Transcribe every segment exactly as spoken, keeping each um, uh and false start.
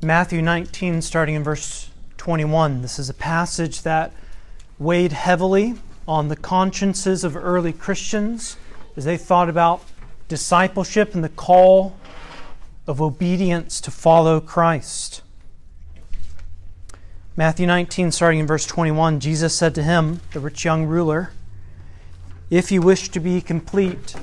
Matthew nineteen, starting in verse twenty-one. This is a passage that weighed heavily on the consciences of early Christians as they thought about discipleship and the call of obedience to follow Christ. Matthew nineteen, starting in verse twenty-one, Jesus said to him, the rich young ruler, "If you wish to be complete,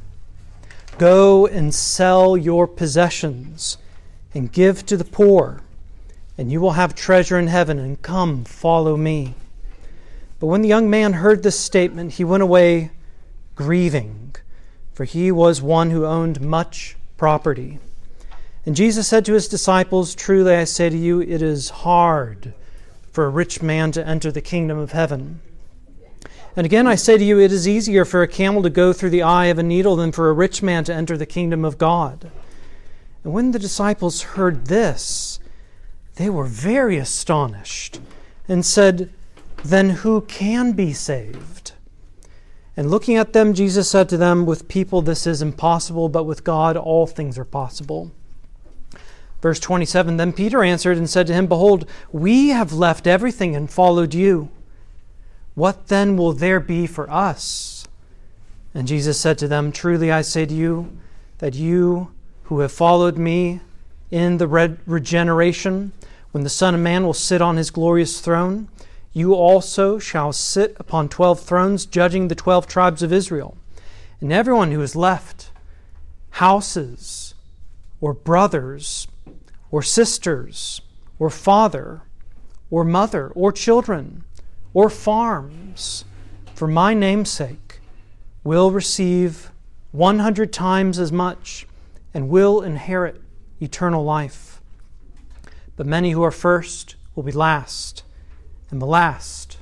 go and sell your possessions and give to the poor, and you will have treasure in heaven, and come, follow me." But when the young man heard this statement, he went away grieving, for he was one who owned much property. And Jesus said to his disciples, "Truly I say to you, it is hard for a rich man to enter the kingdom of heaven. And again I say to you, it is easier for a camel to go through the eye of a needle than for a rich man to enter the kingdom of God." And when the disciples heard this, they were very astonished and said, "Then who can be saved?" And looking at them, Jesus said to them, "With people this is impossible, but with God all things are possible." Verse twenty-seven, Then Peter answered and said to him, "Behold, we have left everything and followed you. What then will there be for us?" And Jesus said to them, "Truly I say to you, that you who have followed me in the re- regeneration, when the Son of Man will sit on his glorious throne, you also shall sit upon twelve thrones, judging the twelve tribes of Israel. And everyone who has left houses, or brothers, or sisters, or father, or mother, or children, or farms, for my name's sake, will receive one hundred times as much, and will inherit eternal life. But many who are first will be last, and the last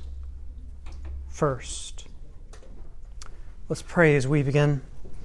first." Let's pray as we begin.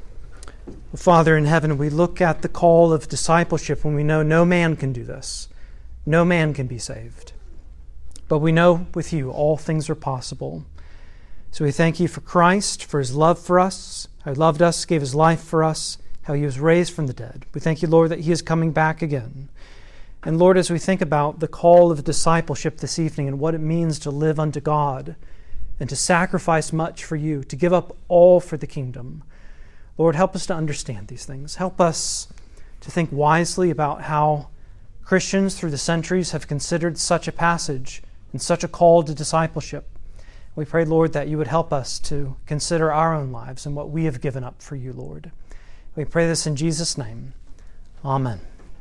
Father in heaven, we look at the call of discipleship when we know no man can do this. No man can be saved. But we know with you all things are possible. So we thank you for Christ, for his love for us, how he loved us, gave his life for us, how he was raised from the dead. We thank you, Lord, that he is coming back again. And Lord, as we think about the call of discipleship this evening and what it means to live unto God and to sacrifice much for you, to give up all for the kingdom, Lord, help us to understand these things. Help us to think wisely about how Christians through the centuries have considered such a passage and such a call to discipleship. We pray, Lord, that you would help us to consider our own lives and what we have given up for you, Lord. We pray this in Jesus' name. Amen.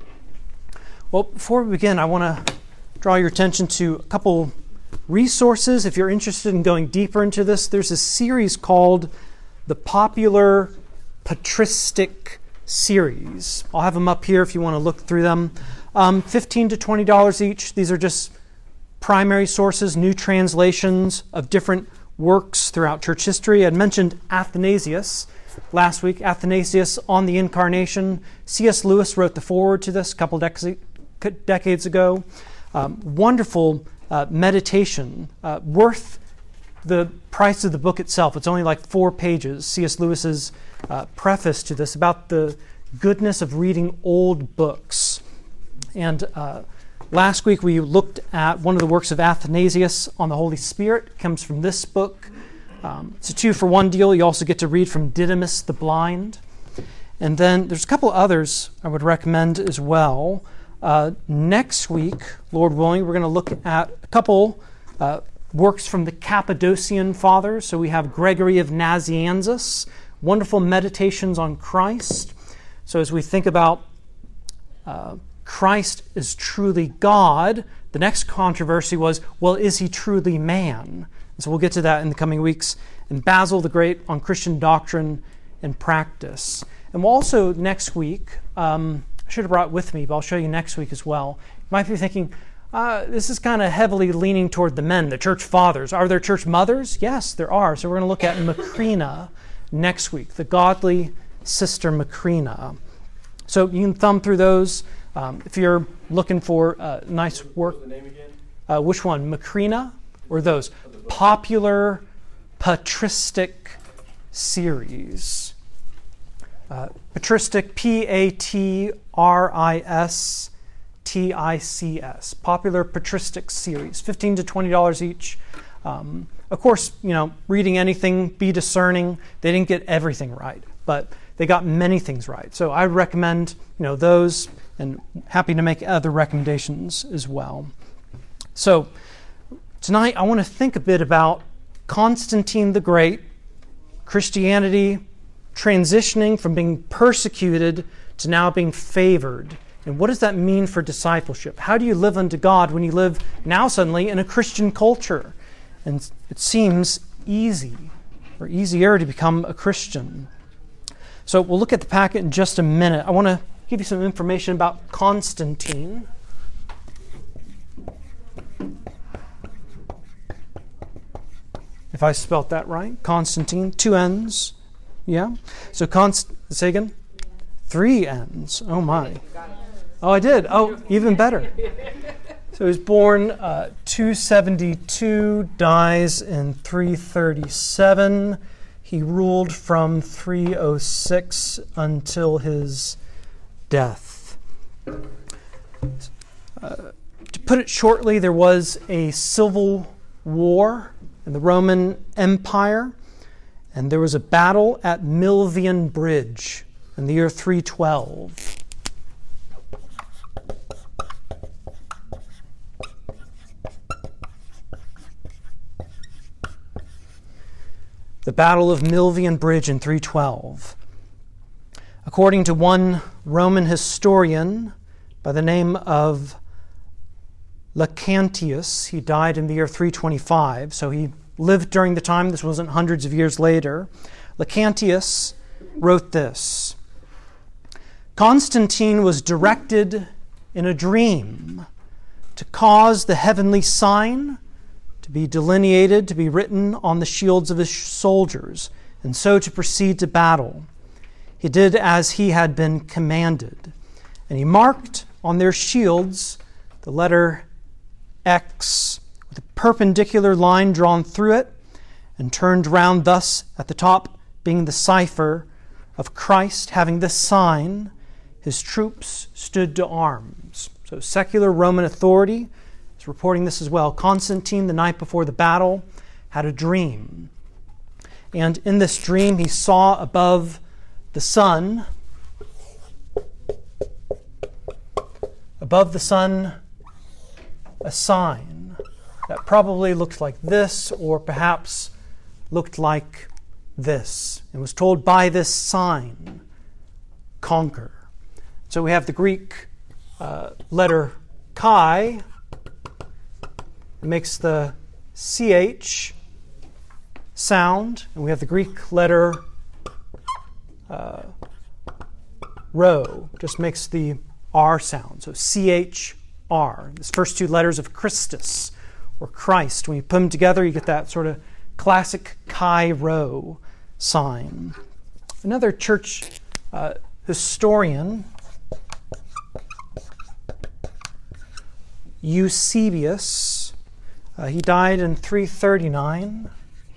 Well, before we begin, I want to draw your attention to a couple resources. If you're interested in going deeper into this, there's a series called the Popular Patristic Series. I'll have them up here if you want to look through them. Um, fifteen to twenty dollars each. These are just primary sources, new translations of different works throughout church history. I mentioned Athanasius last week. Athanasius on the Incarnation. C S Lewis wrote the foreword to this a couple dec- decades ago. Um, wonderful uh, meditation, uh, worth the price of the book itself. It's only like four pages. C S Lewis's uh, preface to this about the goodness of reading old books. And uh, last week we looked at one of the works of Athanasius on the Holy Spirit. It comes from this book. Um, it's a two-for-one deal. You also get to read from Didymus the Blind. And then there's a couple others I would recommend as well. Uh, next week, Lord willing, we're going to look at a couple uh, works from the Cappadocian Fathers. So we have Gregory of Nazianzus, wonderful meditations on Christ. So as we think about uh, Christ is truly God, the next controversy was, well, is he truly man? And so we'll get to that in the coming weeks. And Basil the Great on Christian doctrine and practice. And we'll also next week, um, I should have brought it with me, but I'll show you next week as well. You might be thinking, uh, this is kind of heavily leaning toward the men, the church fathers. Are there church mothers? Yes, there are. So we're going to look at Macrina next week, the godly sister Macrina. So you can thumb through those. Um, if you're looking for uh, nice work. What's the name again? Uh, which one, Macrina or those? Popular Patristic Series. Uh, patristic, P A T R I S T I C S, Popular Patristics Series, fifteen to twenty dollars each. Um, of course, you know, reading anything, be discerning. They didn't get everything right, but they got many things right. So I recommend, you know, those, and happy to make other recommendations as well. So tonight I want to think a bit about Constantine the Great, Christianity transitioning from being persecuted to now being favored. And what does that mean for discipleship? How do you live unto God when you live now suddenly in a Christian culture? And it seems easy or easier to become a Christian. So we'll look at the packet in just a minute. I want to give you some information about Constantine. If I spelt that right. Constantine, two N's. Yeah. So Const, say again? Three N's. Oh my. Oh, I did. Oh, even better. So he was born uh, two seventy-two, dies in three thirty-seven. He ruled from three oh six until his death. Uh, to put it shortly, there was a civil war in the Roman Empire, and there was a battle at Milvian Bridge in the year three twelve. The Battle of Milvian Bridge in three twelve. According to one Roman historian by the name of Lactantius, he died in the year three twenty-five, so he lived during the time. This wasn't hundreds of years later. Lactantius wrote this: Constantine was directed in a dream to cause the heavenly sign to be delineated, to be written on the shields of his soldiers, and so to proceed to battle. He did as he had been commanded, and he marked on their shields the letter X with a perpendicular line drawn through it and turned round, thus at the top being the cipher of Christ. Having this sign, his troops stood to arms. So secular Roman authority is reporting this as well. Constantine, the night before the battle, had a dream. And in this dream, he saw above the sun, above the sun, a sign that probably looked like this, or perhaps looked like this, and was told, by this sign, conquer. So we have the Greek uh, letter chi, makes the C H sound, and we have the Greek letter uh, rho, just makes the R sound. So C H R, these first two letters of Christus, or Christ. When you put them together, you get that sort of classic chi rho sign. Another church uh, historian, Eusebius, uh, he died in three thirty-nine.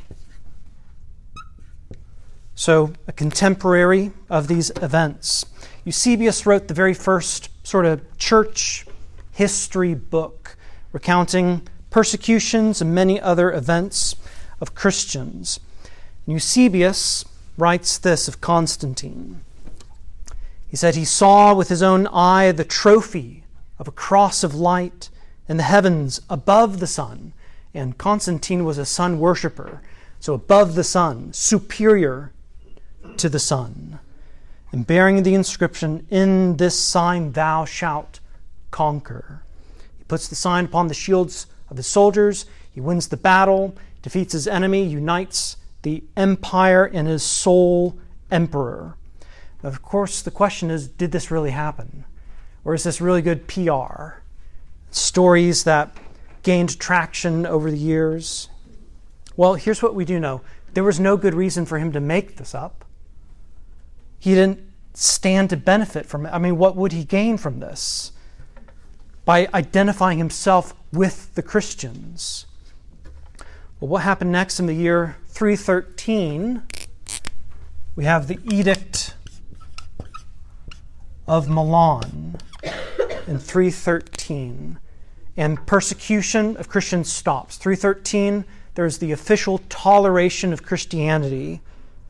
So a contemporary of these events. Eusebius wrote the very first sort of church history book, recounting persecutions and many other events of Christians. And Eusebius writes this of Constantine. He said, he saw with his own eye the trophy of a cross of light in the heavens above the sun. And Constantine was a sun worshiper, so above the sun, superior to the sun. And bearing the inscription, in this sign thou shalt conquer. He puts the sign upon the shields of his soldiers. He wins the battle, defeats his enemy, unites the empire in his sole emperor. Of course, the question is, did this really happen? Or is this really good P R? Stories that gained traction over the years? Well, here's what we do know. There was no good reason for him to make this up. He didn't stand to benefit from it. I mean, what would he gain from this? By identifying himself with the Christians. Well, what happened next in the year three thirteen? We have the Edict of Milan. in three thirteen, and persecution of Christians stops. three thirteen, there's the official toleration of Christianity.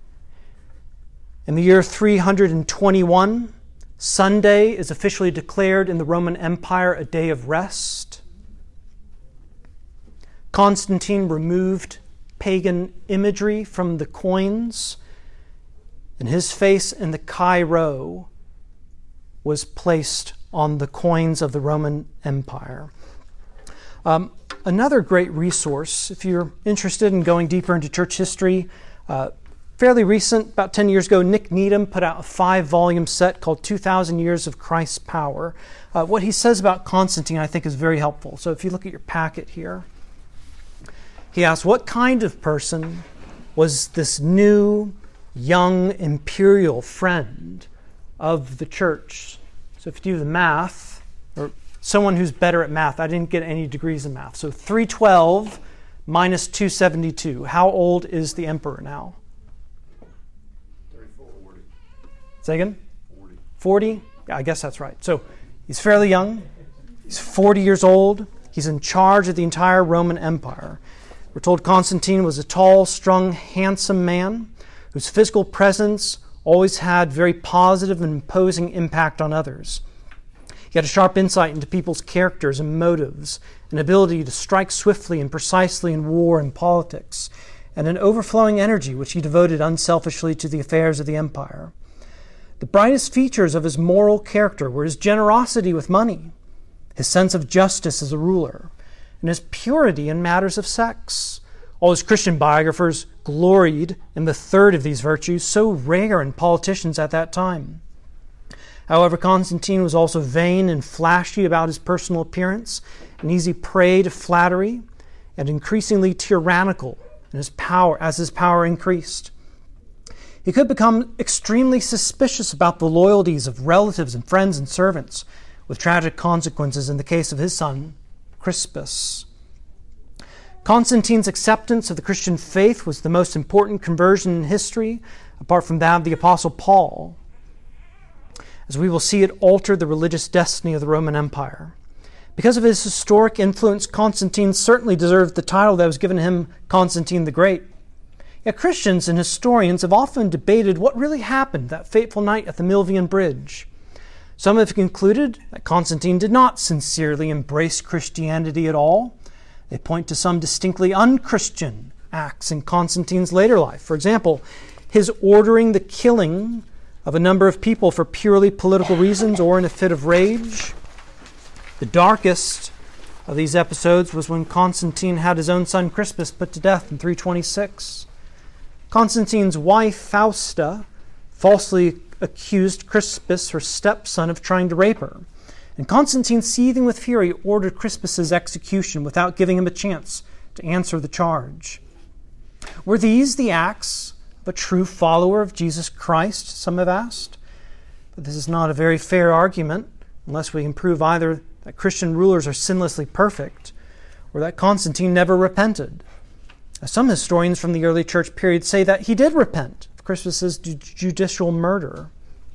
In the year three hundred twenty-one, Sunday is officially declared in the Roman Empire a day of rest. Constantine removed pagan imagery from the coins, and his face in the Chi Rho was placed on the coins of the Roman Empire. Um, another great resource, if you're interested in going deeper into church history, uh, fairly recent, about ten years ago, Nick Needham put out a five-volume set called two thousand Years of Christ's Power. Uh, what he says about Constantine, I think, is very helpful. So if you look at your packet here, he asks, what kind of person was this new, young, imperial friend of the church? So if you do the math, or someone who's better at math, I didn't get any degrees in math. So three twelve minus two seventy-two. How old is the emperor now? forty. Say again? forty. forty? Yeah, I guess that's right. So he's fairly young. He's forty years old. He's in charge of the entire Roman Empire. We're told Constantine was a tall, strong, handsome man whose physical presence always had very positive and imposing impact on others. He had a sharp insight into people's characters and motives, an ability to strike swiftly and precisely in war and politics, and an overflowing energy which he devoted unselfishly to the affairs of the empire. The brightest features of his moral character were his generosity with money, his sense of justice as a ruler, and his purity in matters of sex. All his Christian biographers gloried in the third of these virtues, so rare in politicians at that time. However, Constantine was also vain and flashy about his personal appearance, an easy prey to flattery, and increasingly tyrannical in his power as his power increased. He could become extremely suspicious about the loyalties of relatives and friends and servants, with tragic consequences in the case of his son, Crispus. Constantine's acceptance of the Christian faith was the most important conversion in history, apart from that of the Apostle Paul. As we will see, it altered the religious destiny of the Roman Empire. Because of his historic influence, Constantine certainly deserved the title that was given him, Constantine the Great. Yet Christians and historians have often debated what really happened that fateful night at the Milvian Bridge. Some have concluded that Constantine did not sincerely embrace Christianity at all. They point to some distinctly unchristian acts in Constantine's later life. For example, his ordering the killing of a number of people for purely political reasons or in a fit of rage. The darkest of these episodes was when Constantine had his own son Crispus put to death in three twenty-six. Constantine's wife, Fausta, falsely accused Crispus, her stepson, of trying to rape her. And Constantine, seething with fury, ordered Crispus's execution without giving him a chance to answer the charge. Were these the acts of a true follower of Jesus Christ, some have asked? But this is not a very fair argument, unless we can prove either that Christian rulers are sinlessly perfect, or that Constantine never repented. Some historians from the early church period say that he did repent of Crispus's judicial murder.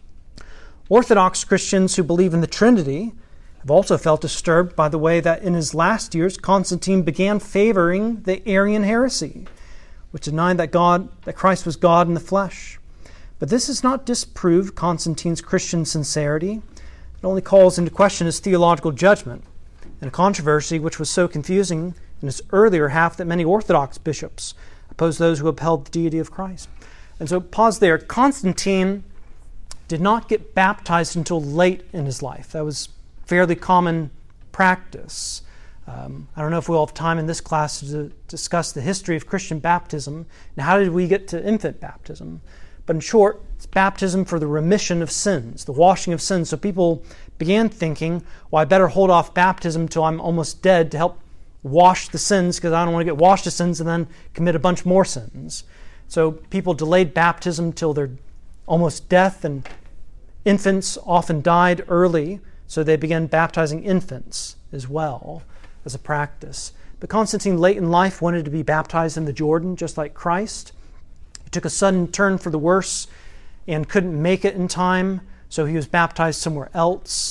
Orthodox Christians who believe in the Trinity have also felt disturbed by the way that in his last years Constantine began favoring the Arian heresy, which denied that God, that Christ was God in the flesh. But this does not disprove Constantine's Christian sincerity. It only calls into question his theological judgment, in a controversy which was so confusing in its earlier half that many Orthodox bishops opposed those who upheld the deity of Christ. And so pause there. Constantine did not get baptized until late in his life. That was fairly common practice. Um, I don't know if we'll have time in this class to discuss the history of Christian baptism and how did we get to infant baptism. But in short, it's baptism for the remission of sins, the washing of sins. So people began thinking, well, I better hold off baptism till I'm almost dead to help wash the sins because I don't want to get washed of sins and then commit a bunch more sins. So people delayed baptism till their almost death, and infants often died early, so they began baptizing infants as well as a practice. But Constantine, late in life, wanted to be baptized in the Jordan, just like Christ. He took a sudden turn for the worse and couldn't make it in time, so he was baptized somewhere else.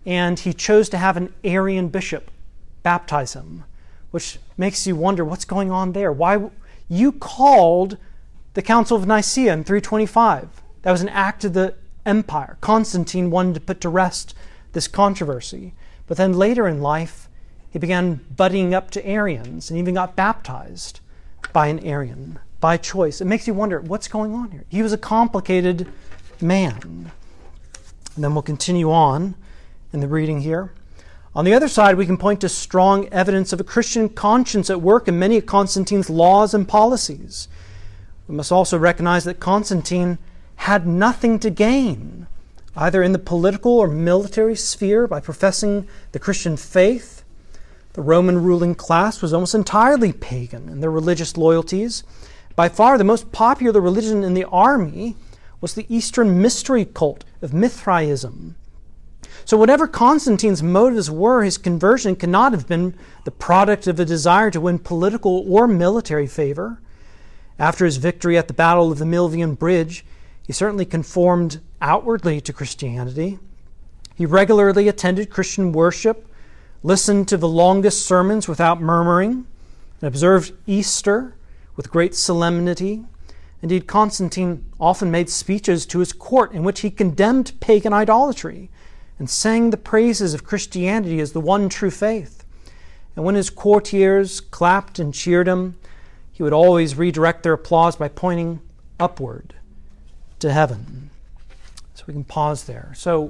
and he chose to have an Arian bishop baptize him, which makes you wonder what's going on there. Why you called the Council of Nicaea in three twenty-five. That was an act of the empire. Constantine wanted to put to rest this controversy. But then later in life, he began buddying up to Arians and even got baptized by an Arian, by choice. It makes you wonder, what's going on here? He was a complicated man. And then we'll continue on in the reading here. On the other side, we can point to strong evidence of a Christian conscience at work in many of Constantine's laws and policies. We must also recognize that Constantine had nothing to gain, either in the political or military sphere, by professing the Christian faith. The Roman ruling class was almost entirely pagan in their religious loyalties. By far the most popular religion in the army was the Eastern mystery cult of Mithraism. So whatever Constantine's motives were, his conversion cannot have been the product of a desire to win political or military favor. After his victory at the Battle of the Milvian Bridge, he certainly conformed outwardly to Christianity. He regularly attended Christian worship, listened to the longest sermons without murmuring, and observed Easter with great solemnity. Indeed, Constantine often made speeches to his court in which he condemned pagan idolatry and sang the praises of Christianity as the one true faith. And when his courtiers clapped and cheered him, he would always redirect their applause by pointing upward to heaven. So we can pause there. So,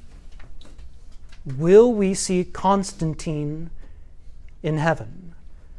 will we see Constantine in heaven?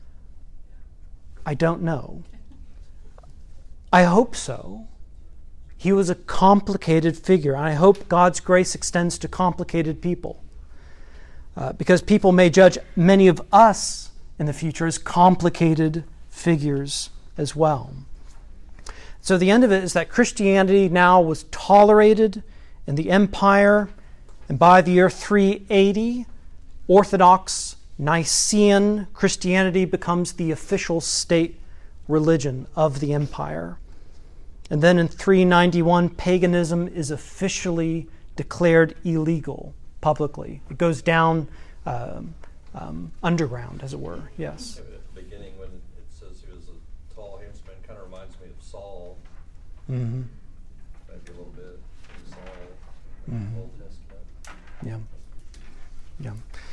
I don't know. I hope so. He was a complicated figure, and I hope God's grace extends to complicated people. Uh, because people may judge many of us in the future as complicated figures as well. So the end of it is that Christianity now was tolerated in the empire, and by the year three eighty, Orthodox Nicene Christianity becomes the official state religion of the empire. And then in three ninety-one, paganism is officially declared illegal publicly. It goes down um, um, underground, as it were. Yes. At the beginning, when it says he was a tall, handsome man, kind of reminds me of Saul. Mm-hmm. Maybe a little bit of Saul in Mm-hmm. the Old Testament. Yeah. Yeah.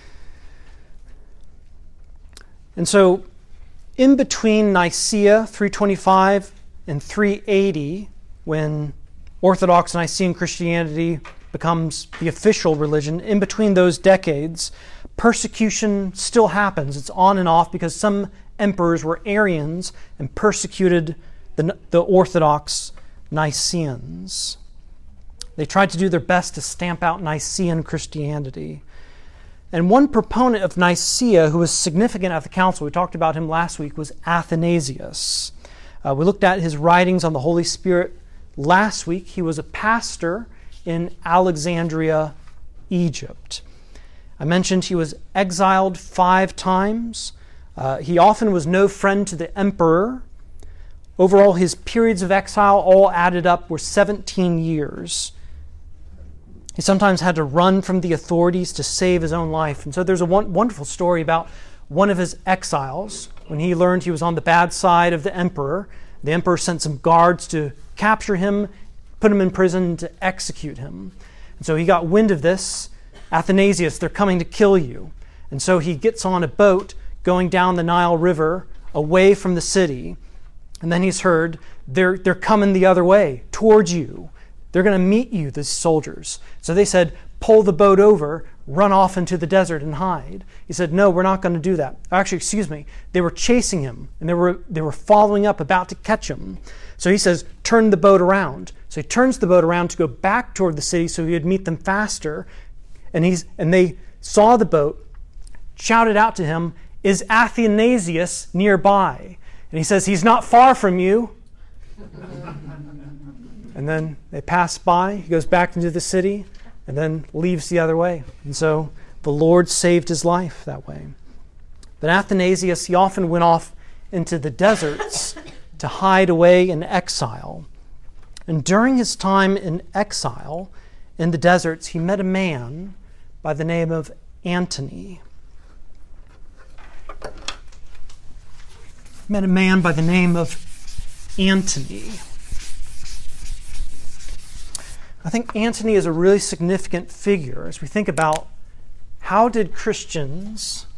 And so, in between Nicaea three twenty-five and three eighty, when Orthodox Nicene Christianity becomes the official religion, in between those decades, persecution still happens. It's on and off because some emperors were Arians and persecuted the, the Orthodox Nicaeans. They tried to do their best to stamp out Nicene Christianity. And one proponent of Nicaea who was significant at the council, we talked about him last week, was Athanasius. Uh, we looked at his writings on the Holy Spirit last week. He was a pastor in Alexandria, Egypt. I mentioned he was exiled five times. Uh, he often was no friend to the emperor. Overall, his periods of exile all added up were seventeen years. He sometimes had to run from the authorities to save his own life. And so there's a one, wonderful story about one of his exiles. When he learned he was on the bad side of the emperor, the emperor sent some guards to capture him, put him in prison to execute him. And so he got wind of this. Athanasius, they're coming to kill you. And so he gets on a boat going down the Nile River away from the city. And then he's heard, they're, they're coming the other way, towards you. They're going to meet you, the soldiers. So they said, pull the boat over, run off into the desert and hide. He said, no, we're not going to do that. Actually, excuse me, they were chasing him, and they were, they were following up, about to catch him. So he says, turn the boat around. So he turns the boat around to go back toward the city so he would meet them faster. And, he's, and they saw the boat, shouted out to him, is Athanasius nearby? And he says, he's not far from you. And then they pass by. He goes back into the city and then leaves the other way. And so the Lord saved his life that way. But Athanasius, he often went off into the deserts to hide away in exile. And during his time in exile in the deserts, he met a man by the name of Antony. Met a man by the name of Antony. I think Antony is a really significant figure as we think about how did Christians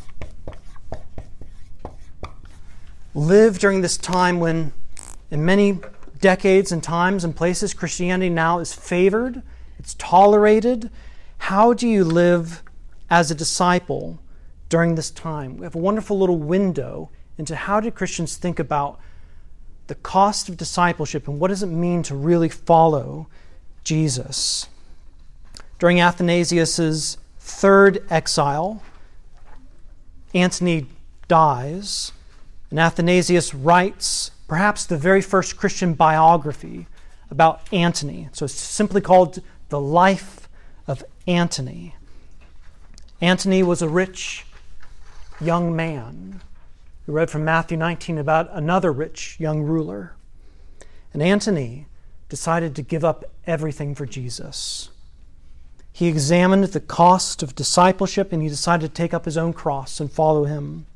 live during this time when, in many decades and times and places, Christianity now is favored, it's tolerated. How do you live as a disciple during this time? We have a wonderful little window into how did Christians think about the cost of discipleship and what does it mean to really follow Jesus. During Athanasius' third exile, Antony dies, and Athanasius writes perhaps the very first Christian biography about Antony. So it's simply called The Life of Antony. Antony was a rich young man. We read from Matthew nineteen about another rich young ruler. And Antony decided to give up everything for Jesus. He examined the cost of discipleship and he decided to take up his own cross and follow him.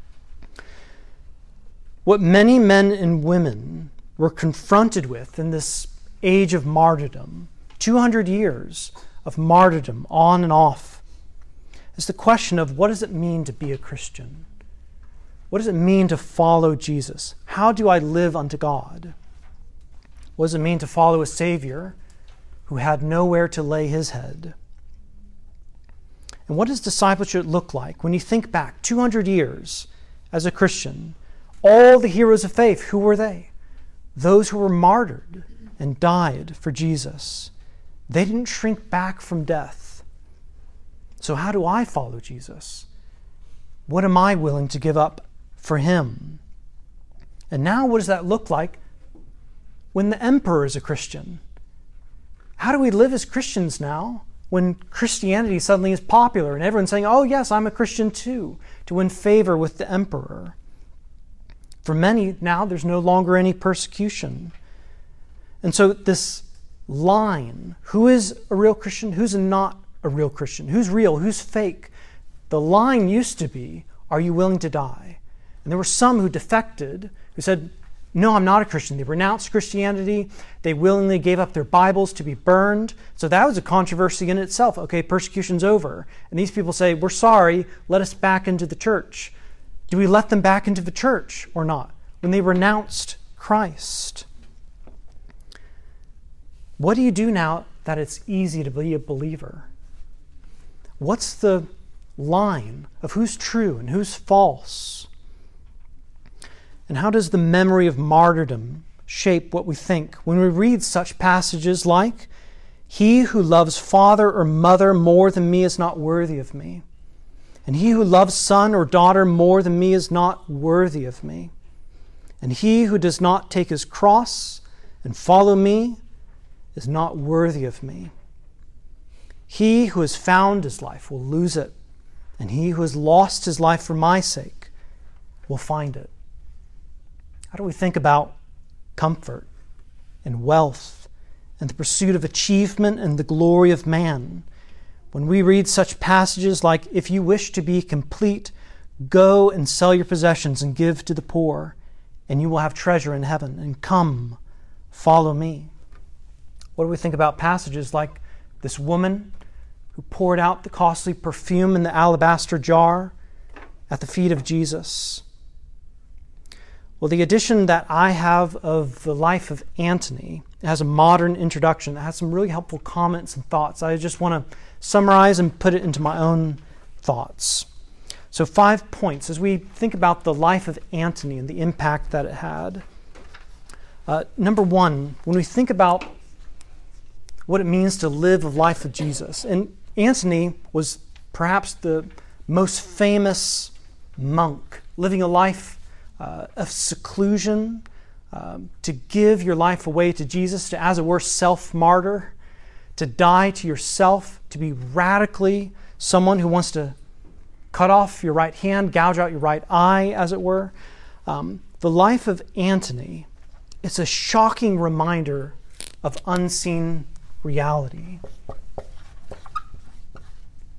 What many men and women were confronted with in this age of martyrdom, two hundred years of martyrdom on and off, is the question of what does it mean to be a Christian? What does it mean to follow Jesus? How do I live unto God? What does it mean to follow a Savior who had nowhere to lay his head? And what does discipleship look like when you think back two hundred years as a Christian? All the heroes of faith, who were they? Those who were martyred and died for Jesus. They didn't shrink back from death. So how do I follow Jesus? What am I willing to give up for him? And now what does that look like when the emperor is a Christian? How do we live as Christians now when Christianity suddenly is popular and everyone's saying, oh yes, I'm a Christian too, to win favor with the emperor? For many now, there's no longer any persecution. And so this line, who is a real Christian, who's not a real Christian, who's real, who's fake, the line used to be, are you willing to die? And there were some who defected, who said, no, I'm not a Christian. They renounced Christianity. They willingly gave up their Bibles to be burned. So that was a controversy in itself. Okay, persecution's over. And these people say, we're sorry, let us back into the church. Do we let them back into the church or not? When they renounced Christ. What do you do now that it's easy to be a believer? What's the line of who's true and who's false? And how does the memory of martyrdom shape what we think when we read such passages like, he who loves father or mother more than me is not worthy of me. And he who loves son or daughter more than me is not worthy of me. And he who does not take his cross and follow me is not worthy of me. He who has found his life will lose it, and he who has lost his life for my sake will find it. How do we think about comfort and wealth and the pursuit of achievement and the glory of man when we read such passages like, if you wish to be complete, go and sell your possessions and give to the poor, and you will have treasure in heaven, and come, follow me? What do we think about passages like this woman who poured out the costly perfume in the alabaster jar at the feet of Jesus? Well, the edition that I have of the life of Antony has a modern introduction that has some really helpful comments and thoughts. I just want to summarize and put it into my own thoughts. So five points as we think about the life of Antony and the impact that it had. Uh, number one, when we think about what it means to live a life of Jesus, and Antony was perhaps the most famous monk, living a life uh, of seclusion, uh, to give your life away to Jesus, to, as it were, self-martyr, to die to yourself, to be radically someone who wants to cut off your right hand, gouge out your right eye, as it were. Um, the life of Antony is a shocking reminder of unseen reality.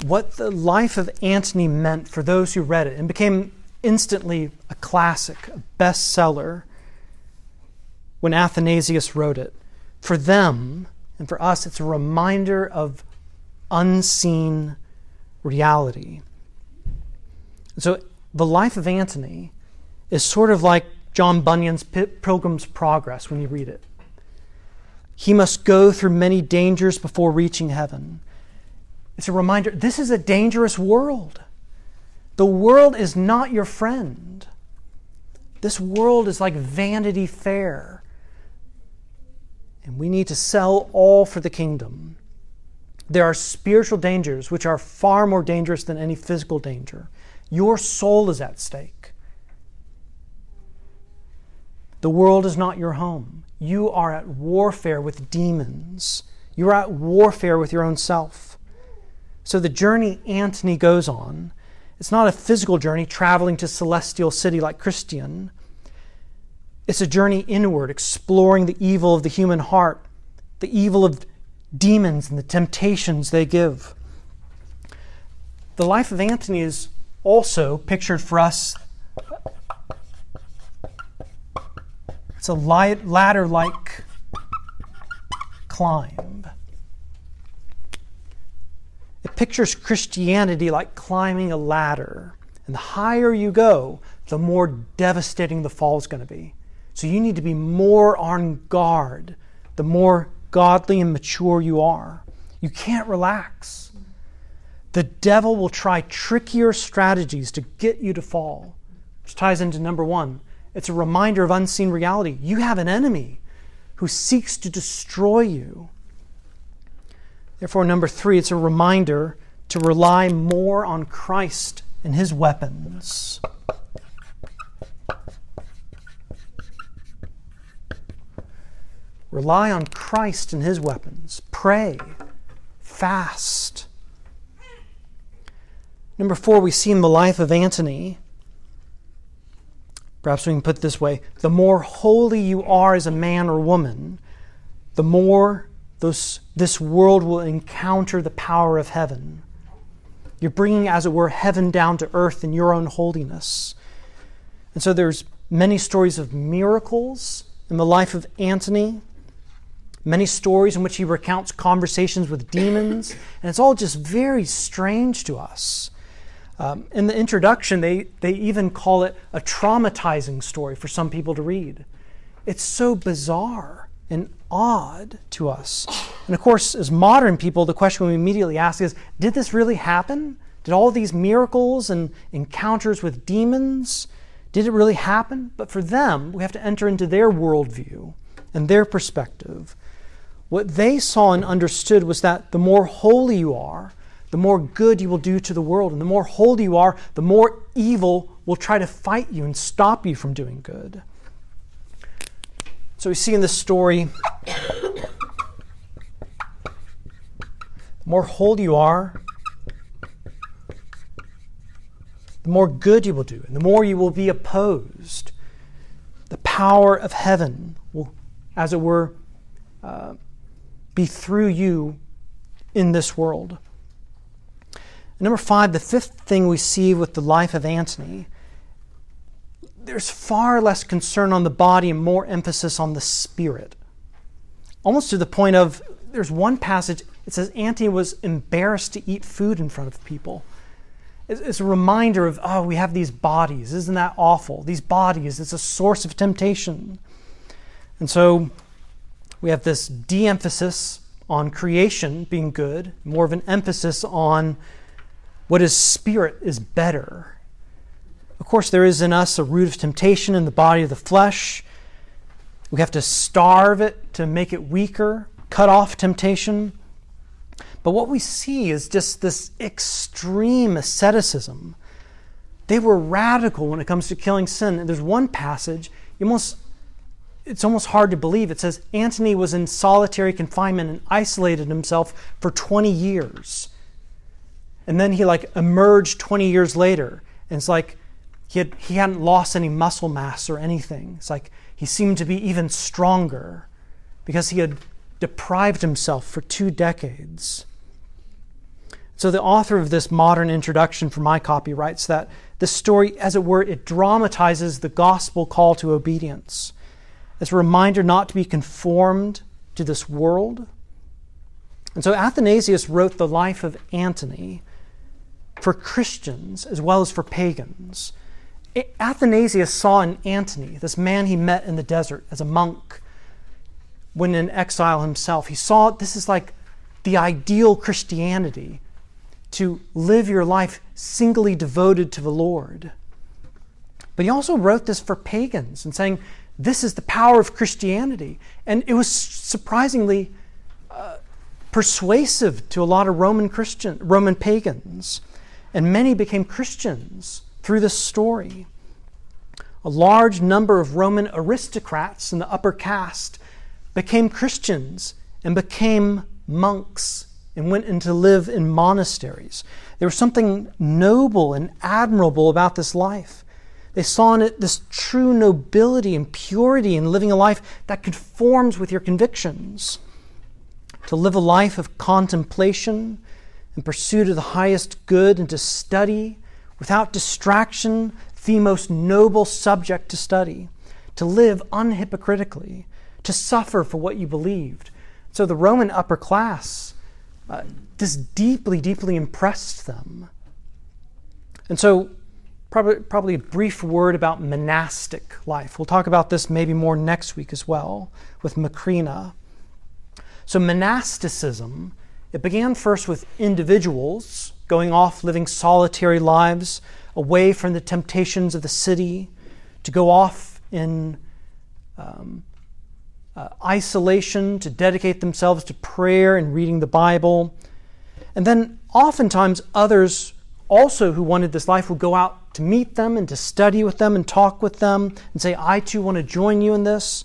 what the life of Antony meant for those who read it and became instantly a classic, a bestseller when Athanasius wrote it. For them and for us, it's a reminder of unseen reality. So the life of Antony is sort of like John Bunyan's Pilgrim's Progress when you read it. He must go through many dangers before reaching heaven. It's a reminder, this is a dangerous world. The world is not your friend. This world is like Vanity Fair. And we need to sell all for the kingdom. There are spiritual dangers which are far more dangerous than any physical danger. Your soul is at stake. The world is not your home. You are at warfare with demons. You are at warfare with your own self. So the journey Antony goes on, it's not a physical journey traveling to celestial city like Christian. It's a journey inward, exploring the evil of the human heart, the evil of demons and the temptations they give. The life of Antony is also pictured for us. It's a ladder-like climb. It pictures Christianity like climbing a ladder. And the higher you go, the more devastating the fall is going to be. So you need to be more on guard the more godly and mature you are. You can't relax. The devil will try trickier strategies to get you to fall, which ties into number one. It's a reminder of unseen reality. You have an enemy who seeks to destroy you. Therefore, number three, it's a reminder to rely more on Christ and His weapons. Rely on Christ and His weapons. Pray. Fast. Number four, we see in the life of Antony, perhaps we can put it this way, the more holy you are as a man or woman, the more those, this world will encounter the power of heaven. You're bringing, as it were, heaven down to earth in your own holiness. And so there's many stories of miracles in the life of Antony, many stories in which he recounts conversations with demons, and it's all just very strange to us. Um, in the introduction, they, they even call it a traumatizing story for some people to read. It's so bizarre and odd to us. And of course, as modern people, the question we immediately ask is, did this really happen? Did all these miracles and encounters with demons, did it really happen? But for them, we have to enter into their worldview and their perspective. What they saw and understood was that the more holy you are, the more good you will do to the world. And the more holy you are, the more evil will try to fight you and stop you from doing good. So we see in this story, the more holy you are, the more good you will do, and the more you will be opposed. The power of heaven will, as it were, uh, be through you in this world. And number five, the fifth thing we see with the life of Antony, there's far less concern on the body and more emphasis on the spirit. Almost to the point of, there's one passage, it says Antony was embarrassed to eat food in front of people. It's a reminder of, oh, we have these bodies. Isn't that awful? These bodies, it's a source of temptation. And so we have this de-emphasis on creation being good, more of an emphasis on what is spirit is better. Of course, there is in us a root of temptation in the body of the flesh. We have to starve it to make it weaker, cut off temptation. But what we see is just this extreme asceticism. They were radical when it comes to killing sin. And there's one passage, you almost, it's almost hard to believe. It says Antony was in solitary confinement and isolated himself for twenty years. And then he like emerged twenty years later. And it's like he, had, he hadn't lost any muscle mass or anything. It's like he seemed to be even stronger because he had deprived himself for two decades. So the author of this modern introduction for my copy writes that the story, as it were, it dramatizes the gospel call to obedience. It's a reminder not to be conformed to this world. And so Athanasius wrote the life of Antony for Christians as well as for pagans. Athanasius saw in Antony, this man he met in the desert as a monk when in exile himself, he saw this is like the ideal Christianity, to live your life singly devoted to the Lord. But he also wrote this for pagans and saying, this is the power of Christianity. And it was surprisingly uh, persuasive to a lot of Roman Christian, Roman pagans. And many became Christians through this story. A large number of Roman aristocrats in the upper caste became Christians and became monks and went in to live in monasteries. There was something noble and admirable about this life. They saw in it this true nobility and purity in living a life that conforms with your convictions. To live a life of contemplation and pursuit of the highest good, and to study without distraction the most noble subject to study. To live unhypocritically. To suffer for what you believed. So the Roman upper class, uh, this deeply, deeply impressed them. And so Probably, probably a brief word about monastic life. We'll talk about this maybe more next week as well with Macrina. So monasticism, it began first with individuals going off living solitary lives away from the temptations of the city, to go off in um, uh, isolation, to dedicate themselves to prayer and reading the Bible. And then oftentimes others also who wanted this life would go out to meet them and to study with them and talk with them and say, I too want to join you in this.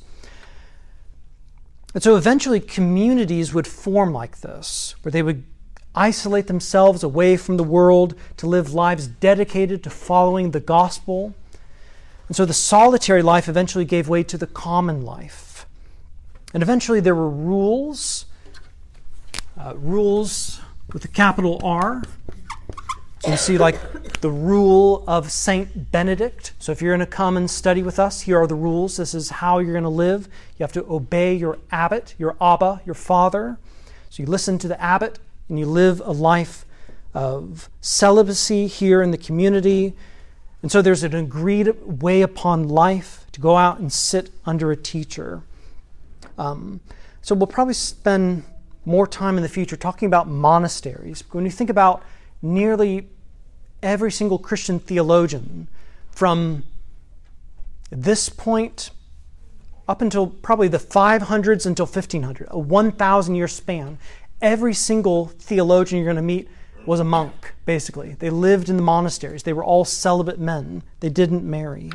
And so eventually communities would form like this, where they would isolate themselves away from the world to live lives dedicated to following the gospel. And so the solitary life eventually gave way to the common life. And eventually there were rules, uh, rules with a capital R. So you see like the rule of Saint Benedict. So if you're going to come and study with us, here are the rules. This is how you're going to live. You have to obey your abbot, your Abba, your father. So you listen to the abbot and you live a life of celibacy here in the community. And so there's an agreed way upon life to go out and sit under a teacher. Um, so we'll probably spend more time in the future talking about monasteries. When you think about nearly every single Christian theologian from this point up until probably the five hundreds until fifteen hundred, a one thousand year span, every single theologian you're going to meet was a monk, basically. They lived in the monasteries. They were all celibate men. They didn't marry.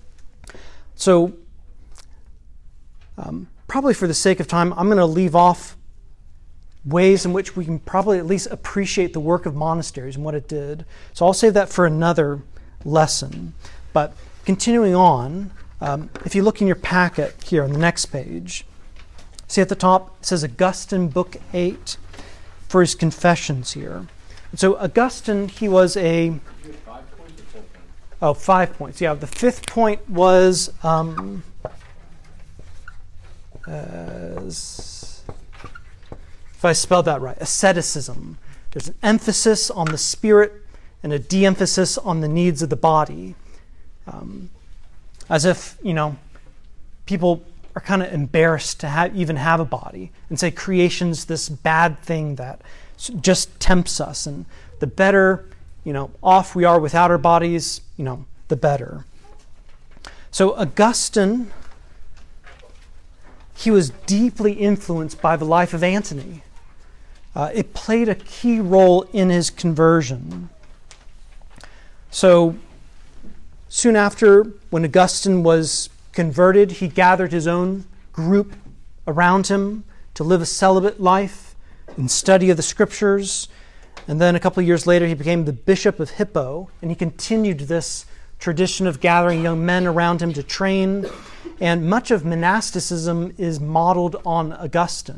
So um, probably for the sake of time, I'm going to leave off ways in which we can probably at least appreciate the work of monasteries and what it did. So I'll save that for another lesson. But continuing on, um, if you look in your packet here on the next page, see at the top it says Augustine, Book eight, for his confessions here. And so Augustine, he was a... Five points or four points? Oh, five points. Yeah, the fifth point was... Um, as, if I spelled that right, asceticism. There's an emphasis on the spirit and a de-emphasis on the needs of the body. Um, as if, you know, people are kind of embarrassed to have, even have a body and say creation's this bad thing that just tempts us. And the better, you know, off we are without our bodies, you know, the better. So Augustine, he was deeply influenced by the life of Antony. Uh, it played a key role in his conversion. So soon after, when Augustine was converted, he gathered his own group around him to live a celibate life and study of the scriptures. And then a couple of years later, he became the Bishop of Hippo, and he continued this tradition of gathering young men around him to train. And much of monasticism is modeled on Augustine.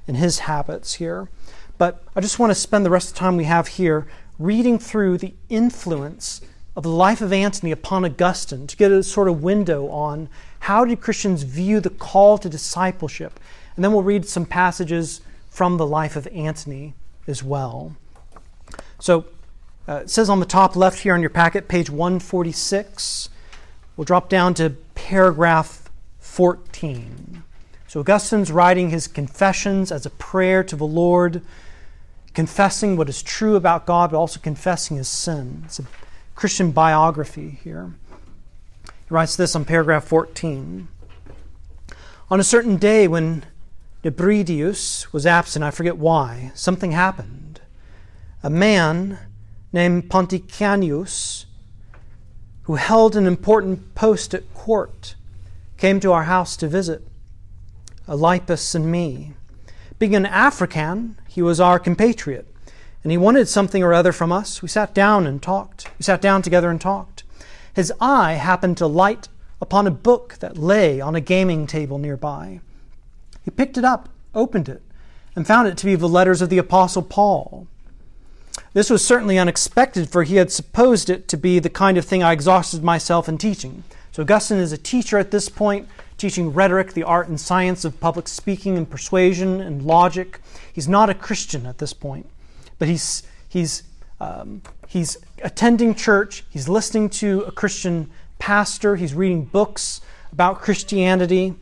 and his habits here. But I just want to spend the rest of the time we have here reading through the influence of the life of Antony upon Augustine to get a sort of window on how did Christians view the call to discipleship. And then we'll read some passages from the life of Antony as well. So uh, it says on the top left here on your packet, page one forty-six. We'll drop down to paragraph fourteen. So Augustine's writing his confessions as a prayer to the Lord, confessing what is true about God, but also confessing his sin. It's a Christian biography here. He writes this on paragraph fourteen. On a certain day when Nebridius was absent, I forget why, something happened. A man named Ponticanius, who held an important post at court, came to our house to visit Alypus and me. Being an African, he was our compatriot, and he wanted something or other from us. We sat down and talked. We sat down together and talked. His eye happened to light upon a book that lay on a gaming table nearby. He picked it up, opened it, and found it to be the letters of the Apostle Paul. This was certainly unexpected, for he had supposed it to be the kind of thing I exhausted myself in teaching. So Augustine is a teacher at this point, teaching rhetoric, the art and science of public speaking and persuasion and logic. He's not a Christian at this point, but he's he's um, he's attending church. He's listening to a Christian pastor. He's reading books about Christianity.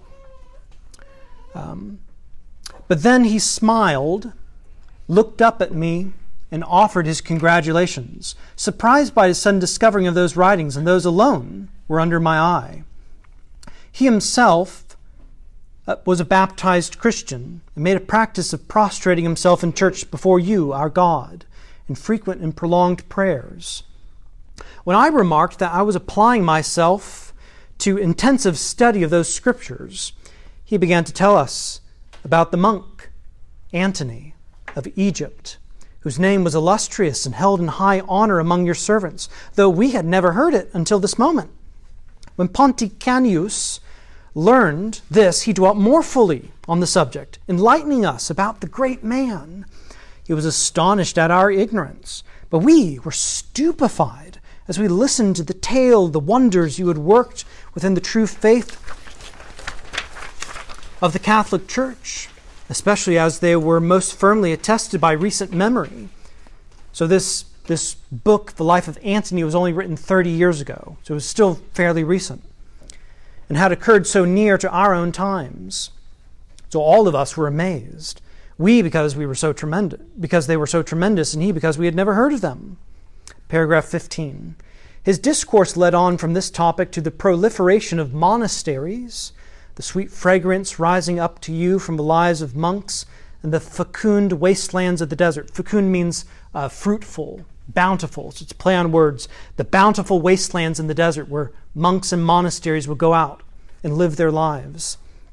Um, but then he smiled, looked up at me, and offered his congratulations, surprised by his sudden discovering of those writings, and those alone were under my eye. He himself uh, was a baptized Christian and made a practice of prostrating himself in church before you, our God, in frequent and prolonged prayers. When I remarked that I was applying myself to intensive study of those scriptures, he began to tell us about the monk, Antony of Egypt, whose name was illustrious and held in high honor among your servants, though we had never heard it until this moment. When Ponticanius learned this, he dwelt more fully on the subject, enlightening us about the great man. He was astonished at our ignorance, but we were stupefied as we listened to the tale, the wonders you had worked within the true faith of the Catholic Church, especially as they were most firmly attested by recent memory. So this, this book, The Life of Antony, was only written thirty years ago, so it was still fairly recent, and had occurred so near to our own times. So all of us were amazed. We because we were so tremendous, because they were so tremendous, and he because we had never heard of them. Paragraph fifteen. His discourse led on from this topic to the proliferation of monasteries, the sweet fragrance rising up to you from the lives of monks, and the fecund wastelands of the desert. Fecund means uh, fruitful, bountiful. So it's a play on words. The bountiful wastelands in the desert where monks and monasteries would go out and live their lives.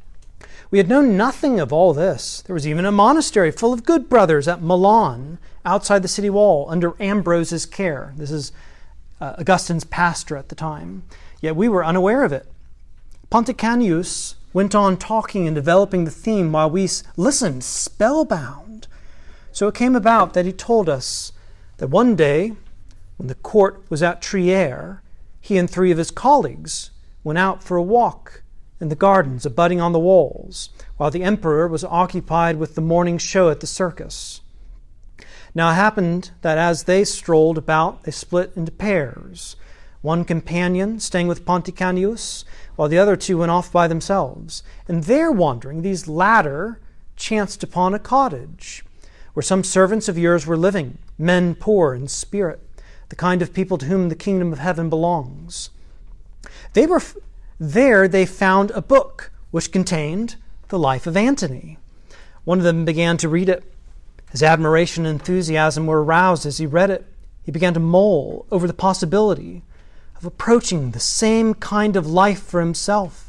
We had known nothing of all this. There was even a monastery full of good brothers at Milan, outside the city wall, under Ambrose's care. This is uh, Augustine's pastor at the time. Yet we were unaware of it. Ponticanius went on talking and developing the theme while we listened, spellbound. So it came about that he told us that one day, when the court was at Trier, he and three of his colleagues went out for a walk in the gardens abutting on the walls, while the emperor was occupied with the morning show at the circus. Now it happened that as they strolled about, they split into pairs, one companion staying with Ponticanius, while the other two went off by themselves. In their wandering, these latter chanced upon a cottage, where some servants of yours were living, men poor in spirit, the kind of people to whom the kingdom of heaven belongs. They were f- there they found a book which contained the life of Antony. One of them began to read it. His admiration and enthusiasm were aroused as he read it. He began to mull over the possibility of approaching the same kind of life for himself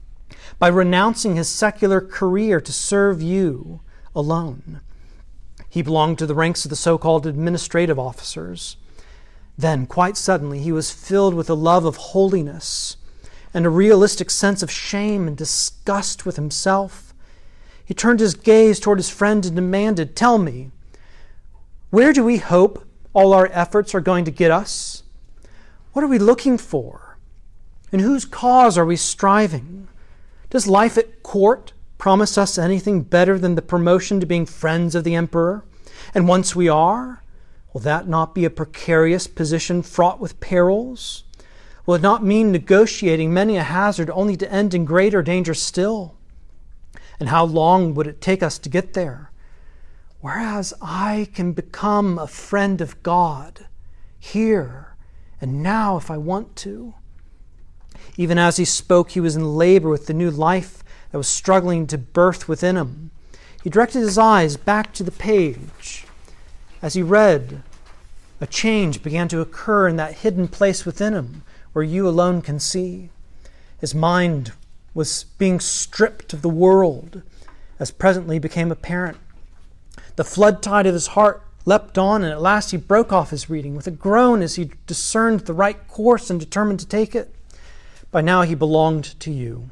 by renouncing his secular career to serve you alone. He belonged to the ranks of the so-called administrative officers. Then, quite suddenly, he was filled with a love of holiness and a realistic sense of shame and disgust with himself. He turned his gaze toward his friend and demanded, "Tell me, where do we hope all our efforts are going to get us? What are we looking for? In whose cause are we striving? Does life at court promise us anything better than the promotion to being friends of the emperor? And once we are, will that not be a precarious position fraught with perils? Will it not mean negotiating many a hazard only to end in greater danger still? And how long would it take us to get there? Whereas I can become a friend of God here and now if I want to." Even as he spoke, he was in labor with the new life that was struggling to birth within him. He directed his eyes back to the page. As he read, a change began to occur in that hidden place within him where you alone can see. His mind was being stripped of the world, as presently became apparent. The flood tide of his heart leapt on, and at last he broke off his reading with a groan as he discerned the right course and determined to take it. By now he belonged to you.